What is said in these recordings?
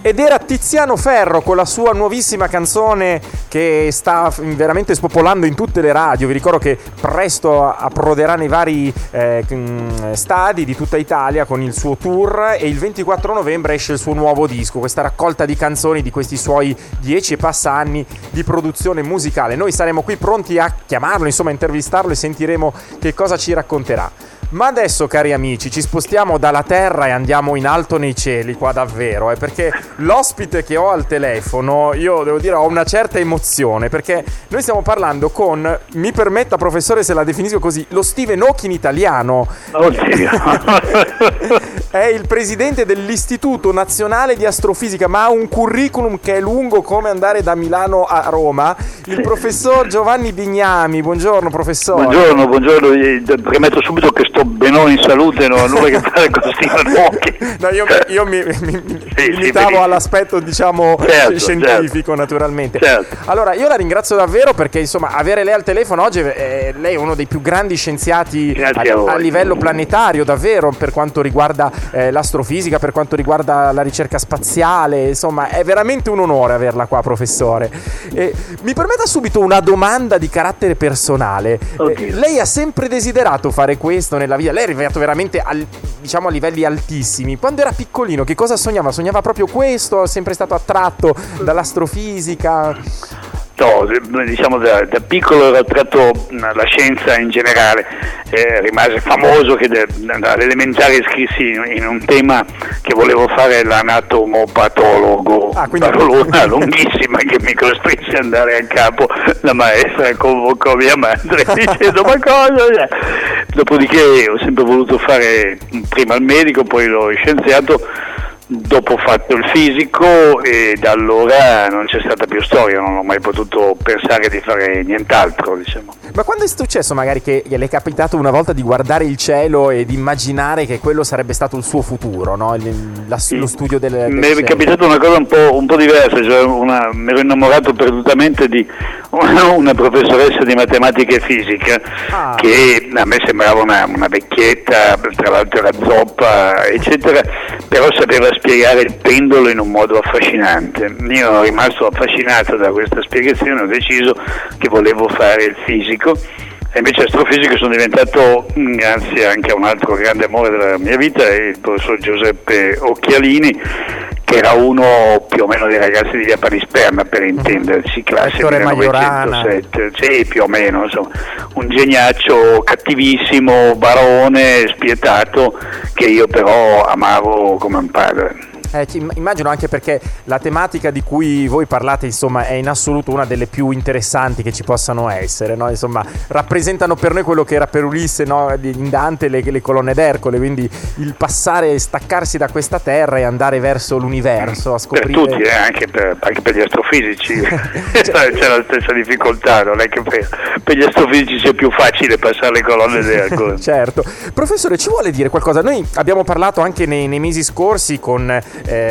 ed era Tiziano Ferro con la sua nuovissima canzone che sta veramente spopolando in tutte le radio. Vi ricordo che presto approderà nei vari stadi di tutta Italia con il suo tour, e il 24 novembre esce il suo nuovo disco, questa raccolta di canzoni di questi suoi 10 e passa anni di produzione musicale. Noi saremo qui pronti a chiamarlo, insomma a intervistarlo, e sentiremo che cosa ci racconterà. Ma adesso, cari amici, ci spostiamo dalla terra e andiamo in alto nei cieli, qua davvero, perché l'ospite che ho al telefono, io devo dire, ho una certa emozione, perché noi stiamo parlando con, mi permetta professore se la definisco così, lo Stephen Hawking italiano. Oddio. È il presidente dell'Istituto Nazionale di Astrofisica, ma ha un curriculum che è lungo come andare da Milano a Roma. Il professor Giovanni Bignami. Buongiorno professore. Buongiorno. Premetto subito che sto benone in salute, non ho nulla a che fare con Stephen Hawking. No, io mi limitavo all'aspetto, diciamo, scientifico, naturalmente. Certo. Allora, io la ringrazio davvero, perché insomma avere lei al telefono oggi, lei è uno dei più grandi scienziati a livello planetario, davvero, per quanto riguarda l'astrofisica, per quanto riguarda la ricerca spaziale, insomma è veramente un onore averla qua, professore. Mi permetta subito una domanda di carattere personale. Lei ha sempre desiderato fare questo nella vita? Lei è arrivato veramente a livelli altissimi. Quando era piccolino che cosa sognava? Sognava proprio questo? È sempre stato attratto dall'astrofisica? No, diciamo da piccolo ero attratto alla scienza in generale. Rimase famoso che all'elementare scrissi in un tema che volevo fare l'anatomopatologo, parolona lunghissima che mi costrinse ad andare a capo. La maestra convocò mia madre dicendo ma cosa? Dopodiché ho sempre voluto fare prima il medico, poi lo scienziato. Dopo ho fatto il fisico e da allora non c'è stata più storia, non ho mai potuto pensare di fare nient'altro, diciamo. Ma quando è successo magari che le è capitato una volta di guardare il cielo e di immaginare che quello sarebbe stato il suo futuro, no? Lo studio del mi è capitato una cosa un po' diversa, cioè mi ero innamorato perdutamente di una professoressa di matematica e fisica che a me sembrava una vecchietta, tra l'altro era zoppa, eccetera, però sapeva spiegare il pendolo in un modo affascinante. Io ero rimasto affascinato da questa spiegazione, ho deciso che volevo fare il fisico, e invece astrofisico sono diventato, grazie anche a un altro grande amore della mia vita, il professor Giuseppe Occhialini, che era uno più o meno dei ragazzi di Via Panisperna, per intenderci, classe 1907, sì, più o meno, insomma, un geniaccio cattivissimo, barone, spietato, che io però amavo come un padre. Immagino, anche perché la tematica di cui voi parlate, insomma, è in assoluto una delle più interessanti che ci possano essere, no? Insomma, rappresentano per noi quello che era per Ulisse, no? In Dante le colonne d'Ercole, quindi il passare, staccarsi da questa terra e andare verso l'universo a scoprire. Per tutti, anche per gli astrofisici c'è la stessa difficoltà, non è che per gli astrofisici sia più facile passare le colonne d'Ercole. Certo. Professore, ci vuole dire qualcosa? Noi abbiamo parlato anche nei mesi scorsi con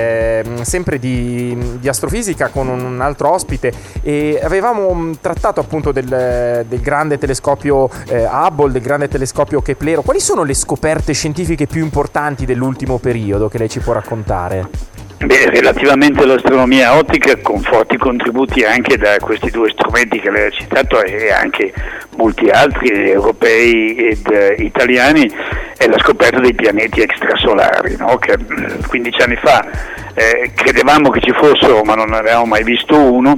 sempre di astrofisica con un altro ospite, e avevamo trattato appunto del grande telescopio Hubble, del grande telescopio Keplero. Quali sono le scoperte scientifiche più importanti dell'ultimo periodo che lei ci può raccontare? Relativamente all'astronomia ottica, con forti contributi anche da questi due strumenti che lei ha citato e anche molti altri europei ed italiani, è la scoperta dei pianeti extrasolari, no? Che 15 anni fa credevamo che ci fossero, ma non ne avevamo mai visto uno.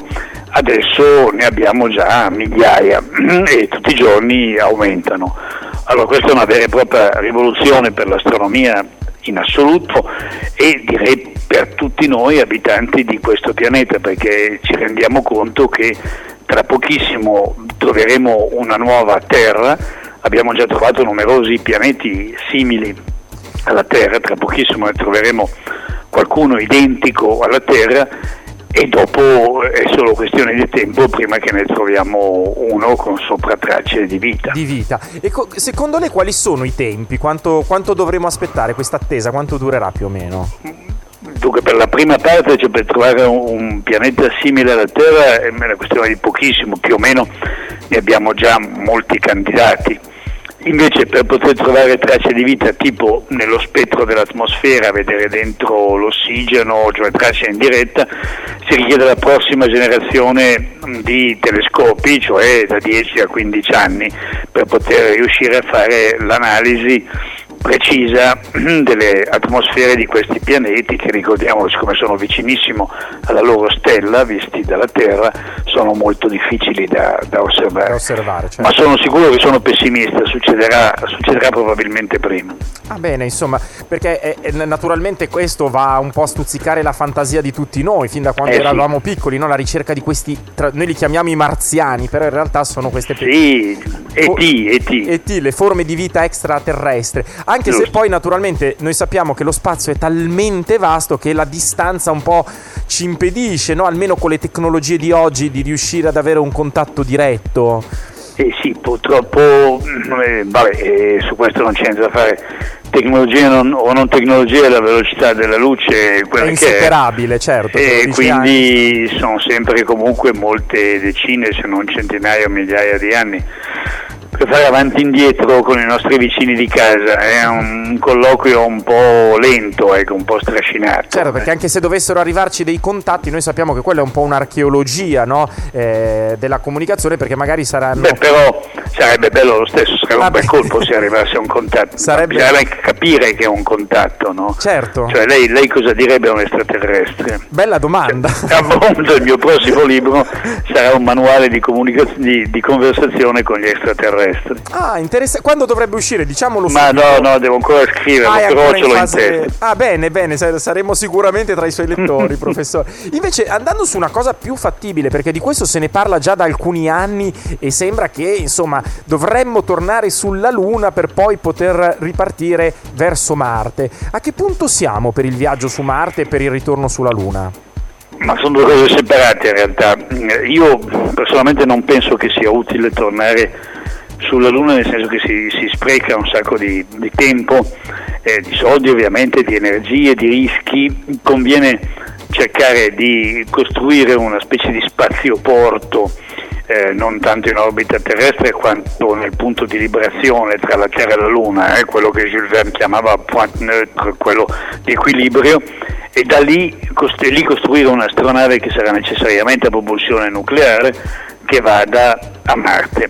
Adesso ne abbiamo già migliaia e tutti i giorni aumentano. Allora questa è una vera e propria rivoluzione per l'astronomia in assoluto, e direi per tutti noi abitanti di questo pianeta, perché ci rendiamo conto che tra pochissimo troveremo una nuova Terra. Abbiamo già trovato numerosi pianeti simili alla Terra, tra pochissimo ne troveremo qualcuno identico alla Terra, e dopo è solo questione di tempo prima che ne troviamo uno con sopra tracce di vita. E secondo lei quali sono i tempi? Quanto dovremo aspettare questa attesa? Quanto durerà più o meno? Dunque, per la prima parte, cioè per trovare un pianeta simile alla Terra, è una questione di pochissimo, più o meno ne abbiamo già molti candidati. Invece per poter trovare tracce di vita tipo nello spettro dell'atmosfera, vedere dentro l'ossigeno, cioè tracce in diretta, si richiede la prossima generazione di telescopi, cioè da 10 a 15 anni, per poter riuscire a fare l'analisi precisa delle atmosfere di questi pianeti che, ricordiamo, siccome sono vicinissimo alla loro stella, visti dalla Terra, sono molto difficili da osservare. Certo. Ma sono sicuro che sono pessimista, succederà probabilmente prima. Ah, bene, insomma, perché naturalmente questo va un po' a stuzzicare la fantasia di tutti noi, fin da quando eravamo piccoli, no? La ricerca di questi, noi li chiamiamo i marziani, però in realtà sono queste ET, le forme di vita extraterrestre. Anche se poi naturalmente noi sappiamo che lo spazio è talmente vasto che la distanza un po' ci impedisce, no? Almeno con le tecnologie di oggi, di riuscire ad avere un contatto diretto. Sì, purtroppo, su questo non c'è niente da fare. Tecnologia o non tecnologia, la velocità della luce è quella è insuperabile, certo. E quindi sono sempre comunque molte decine, se non centinaia o migliaia di anni. Per fare avanti e indietro con i nostri vicini di casa è un colloquio un po' lento, un po' strascinato. Certo, perché anche se dovessero arrivarci dei contatti, noi sappiamo che quella è un po' un'archeologia, no? Della comunicazione, perché magari saranno... Però sarebbe bello lo stesso, sarebbe un bel colpo se arrivasse un contatto. Bisognerebbe anche capire che è un contatto, no? Certo. Cioè lei cosa direbbe a un extraterrestre? Bella domanda. Appunto, il mio prossimo libro sarà un manuale di conversazione con gli extraterrestri. Ah, interessante. Quando dovrebbe uscire? Diciamolo subito. No, devo ancora scriverlo, però ce l'ho in testa. Ah, bene, saremo sicuramente tra i suoi lettori, professore. Invece, andando su una cosa più fattibile, perché di questo se ne parla già da alcuni anni e sembra che, insomma, dovremmo tornare sulla Luna per poi poter ripartire verso Marte. A che punto siamo per il viaggio su Marte e per il ritorno sulla Luna? Ma sono due cose separate in realtà. Io personalmente non penso che sia utile tornare sulla Luna, nel senso che si spreca un sacco di tempo, di soldi ovviamente, di energie, di rischi. Conviene cercare di costruire una specie di spazioporto, non tanto in orbita terrestre quanto nel punto di librazione tra la Terra e la Luna, quello che Jules Verne chiamava point neutre, quello di equilibrio, e da lì costruire un'astronave che sarà necessariamente a propulsione nucleare che vada a Marte.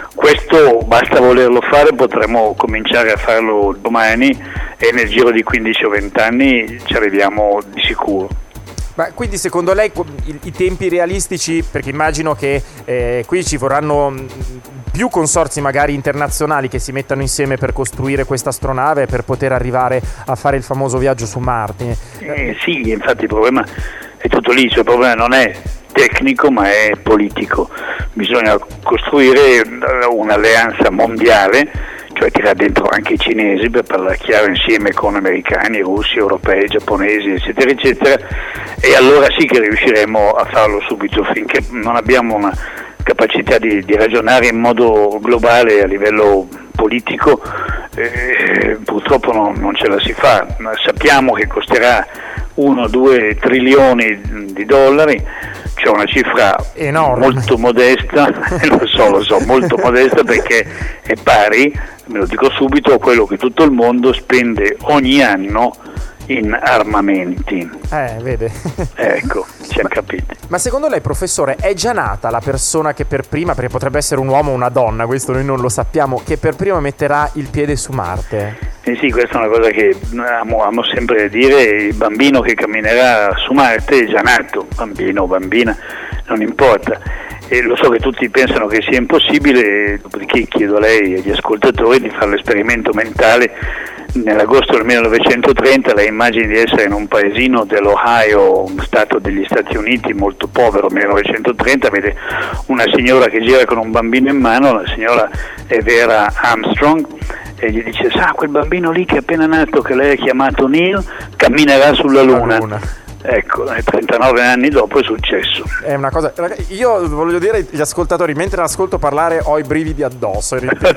Questo basta volerlo fare, potremo cominciare a farlo domani e nel giro di 15 o 20 anni ci arriviamo di sicuro. Ma quindi secondo lei i tempi realistici, perché immagino che qui ci vorranno più consorzi magari internazionali che si mettano insieme per costruire questa astronave per poter arrivare a fare il famoso viaggio su Marte? Sì, infatti il problema è tutto lì, cioè il problema non è tecnico ma è politico. Bisogna costruire un'alleanza mondiale, cioè tirare dentro anche i cinesi per parlare chiaro insieme con americani, russi, europei, giapponesi, eccetera eccetera, e allora sì che riusciremo a farlo subito. Finché non abbiamo una capacità di ragionare in modo globale a livello politico, purtroppo non ce la si fa. Sappiamo che costerà 1-2 trilioni di dollari, c'è una cifra enorme, molto modesta, lo so, molto modesta, perché è pari, me lo dico subito, a quello che tutto il mondo spende ogni anno in armamenti. Vede. Ecco, ci ha capito. Ma secondo lei, professore, è già nata la persona che per prima, perché potrebbe essere un uomo o una donna, questo noi non lo sappiamo, che per prima metterà il piede su Marte? Sì, questa è una cosa che amo sempre dire: il bambino che camminerà su Marte è già nato, bambino o bambina, non importa. E lo so che tutti pensano che sia impossibile, dopodiché chiedo a lei e agli ascoltatori di fare l'esperimento mentale. Nell'agosto del 1930 lei immagini di essere in un paesino dell'Ohio, un stato degli Stati Uniti molto povero, 1930, vede una signora che gira con un bambino in mano, la signora è Vera Armstrong, e gli dice: sa, quel bambino lì che è appena nato, che lei ha chiamato Neil, camminerà sulla Luna. Ecco, 39 anni dopo è successo. È una cosa, io voglio dire agli ascoltatori, mentre l'ascolto parlare ho i brividi addosso,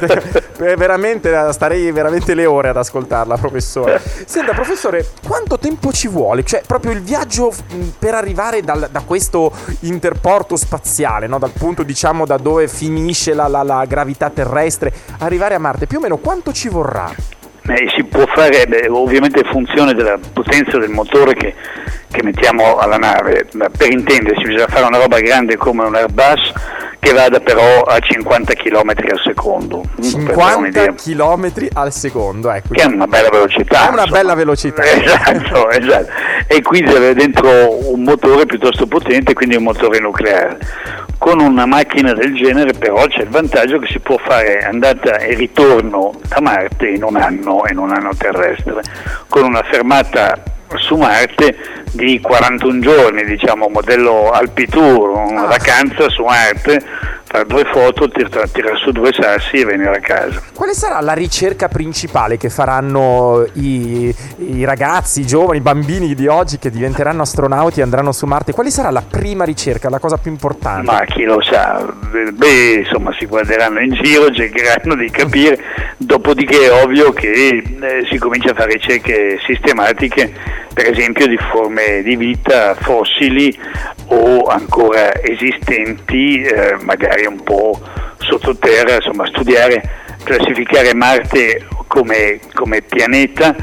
veramente starei veramente le ore ad ascoltarla, professore. Senta, professore, quanto tempo ci vuole? Cioè, proprio il viaggio per arrivare da questo interporto spaziale, no? Dal punto, diciamo, da dove finisce la gravità terrestre, arrivare a Marte, più o meno quanto ci vorrà? Si può fare, ovviamente in funzione della potenza del motore che mettiamo alla nave. Per intendersi, bisogna fare una roba grande come un Airbus che vada però a 50 km al secondo. 50 km al secondo, ecco. Che è una bella velocità. È una bella velocità. Esatto. E quindi deve avere dentro un motore piuttosto potente, quindi un motore nucleare. Con una macchina del genere però c'è il vantaggio che si può fare andata e ritorno da Marte in un anno terrestre, con una fermata su Marte di 41 giorni, diciamo modello Alpitour, una vacanza su Marte, fare 2 foto, tirare su 2 sassi e venire a casa. Quale sarà la ricerca principale che faranno i ragazzi, i giovani, i bambini di oggi che diventeranno astronauti e andranno su Marte? Quale sarà la prima ricerca, la cosa più importante? Ma chi lo sa, insomma si guarderanno in giro, cercheranno di capire, dopodiché è ovvio che si comincia a fare ricerche sistematiche, per esempio di forme di vita fossili o ancora esistenti, magari un po' sottoterra, insomma studiare, classificare Marte come pianeta,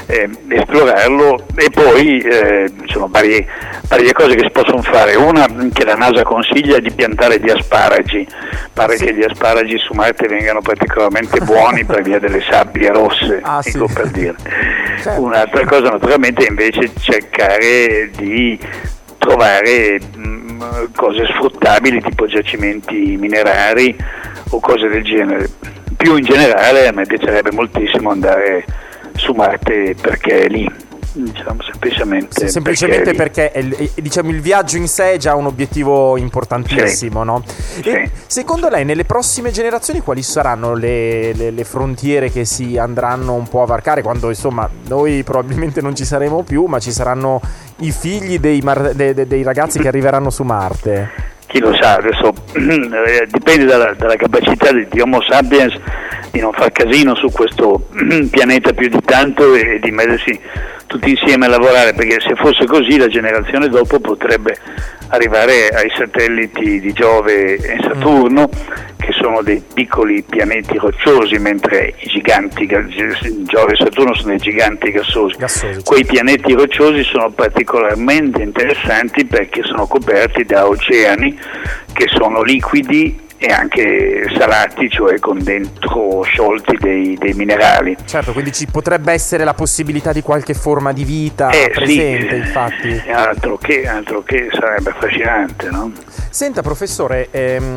esplorarlo, e poi sono varie cose che si possono fare. Una che la NASA consiglia è di piantare gli asparagi, pare che gli asparagi su Marte vengano particolarmente buoni per via delle sabbie rosse, dico per dire. Certo. Un'altra cosa naturalmente è invece cercare di trovare cose sfruttabili tipo giacimenti minerari o cose del genere. Più in generale a me piacerebbe moltissimo andare su Marte perché è lì, diciamo, semplicemente perché diciamo, il viaggio in sé è già un obiettivo importantissimo, sì. No? E secondo lei nelle prossime generazioni quali saranno le frontiere che si andranno un po' a varcare, quando insomma noi probabilmente non ci saremo più, ma ci saranno i figli dei ragazzi che arriveranno su Marte? Chi lo sa, adesso dipende dalla capacità di Homo sapiens di non far casino su questo pianeta più di tanto e di mettersi tutti insieme a lavorare, perché se fosse così la generazione dopo potrebbe arrivare ai satelliti di Giove e Saturno, che sono dei piccoli pianeti rocciosi, mentre i giganti Giove e Saturno sono dei giganti gassosi. Quei pianeti rocciosi sono particolarmente interessanti perché sono coperti da oceani che sono liquidi e anche salati, cioè con dentro sciolti dei minerali. Certo, quindi ci potrebbe essere la possibilità di qualche forma di vita presente, sì, infatti. Altro che sarebbe affascinante, no? Senta, professore,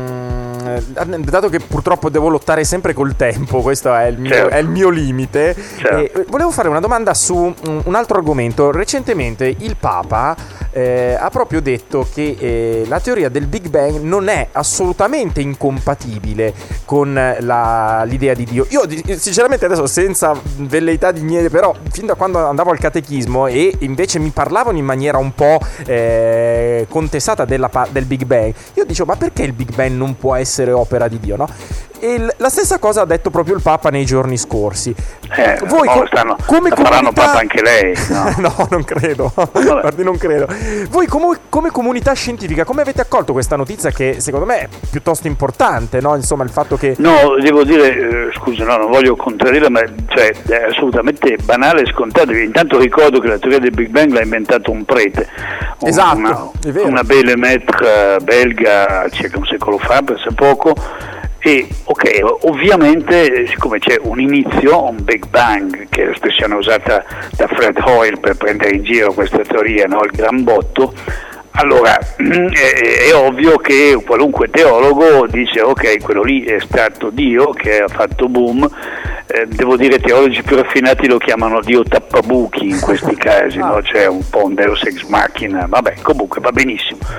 dato che purtroppo devo lottare sempre col tempo, questo è il mio limite, volevo fare una domanda su un altro argomento. Recentemente il Papa ha proprio detto che la teoria del Big Bang non è assolutamente incompatibile con l'idea di Dio. Io sinceramente adesso, senza velleità di niente, però fin da quando andavo al catechismo e invece mi parlavano in maniera un po' contestata del Big Bang, io dicevo, ma perché il Big Bang non può essere opera di Dio, no? E la stessa cosa ha detto proprio il Papa nei giorni scorsi. Voi come faranno Papa anche lei? No, no, non credo. Guardi, non credo. Voi come comunità scientifica come avete accolto questa notizia, che secondo me è piuttosto importante, no? Insomma, il fatto che... No, devo dire, scusa, no, non voglio contraddire, ma cioè, è assolutamente banale e scontato. Intanto ricordo che la teoria del Big Bang l'ha inventato un prete. Esatto, è vero. Una belle maître belga circa un secolo fa, pensa poco. E ovviamente siccome c'è un inizio, un Big Bang, che è l'espressione usata da Fred Hoyle per prendere in giro questa teoria, no? Il gran botto, allora è ovvio che qualunque teologo dice ok, quello lì è stato Dio che ha fatto boom. Devo dire, teologi più raffinati lo chiamano Dio tappabuchi in questi casi, no? C'è un po' un Deus ex machina, vabbè, comunque va benissimo.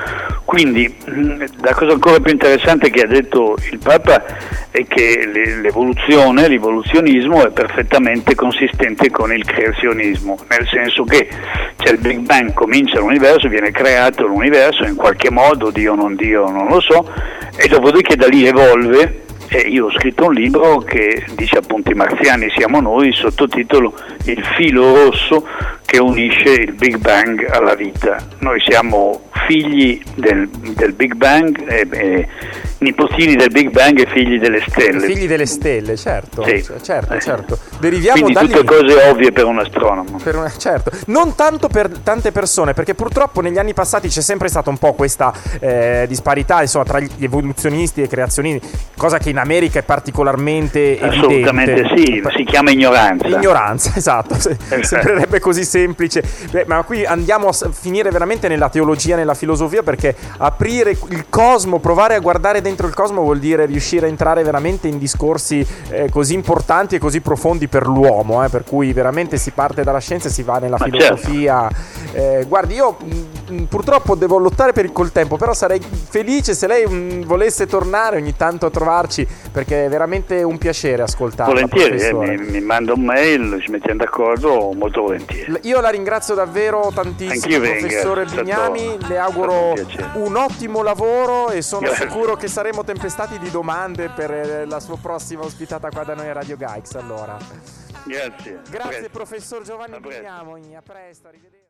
Quindi la cosa ancora più interessante che ha detto il Papa è che l'evoluzionismo è perfettamente consistente con il creazionismo, nel senso che c'è il Big Bang, comincia l'universo, viene creato l'universo in qualche modo, Dio non lo so, e dopodiché da lì evolve. E io ho scritto un libro che dice appunto i marziani siamo noi, sottotitolo Il filo rosso che unisce il Big Bang alla vita. Noi siamo figli del Big Bang, nipotini del Big Bang e figli delle stelle. Figli delle stelle, certo, sì. certo. Deriviamo quindi da tutte lì. Cose ovvie per un astronomo. Certo, non tanto per tante persone, perché purtroppo negli anni passati c'è sempre stata un po' questa disparità, insomma, tra gli evoluzionisti e i creazionisti, cosa che in America è particolarmente assolutamente evidente. Sì, si chiama ignoranza. Ignoranza, esatto, sembrerebbe così semplice. Ma qui andiamo a finire veramente nella teologia, nella filosofia, perché aprire il cosmo, provare a guardare dentro il cosmo vuol dire riuscire a entrare veramente in discorsi così importanti e così profondi per l'uomo, per cui veramente si parte dalla scienza e si va nella filosofia. Certo. Guardi, io purtroppo devo lottare col tempo, però sarei felice se lei volesse tornare ogni tanto a trovarci, perché è veramente un piacere ascoltarla. Volentieri, mi manda un mail, ci mettiamo d'accordo, molto volentieri. Io la ringrazio davvero tantissimo, professore Bignami, le auguro un ottimo lavoro e sono sicuro che saremo tempestati di domande per la sua prossima ospitata qua da noi a Radio Gaix. Allora. Grazie. Grazie professor Giovanni Bignami, a presto, arrivederci.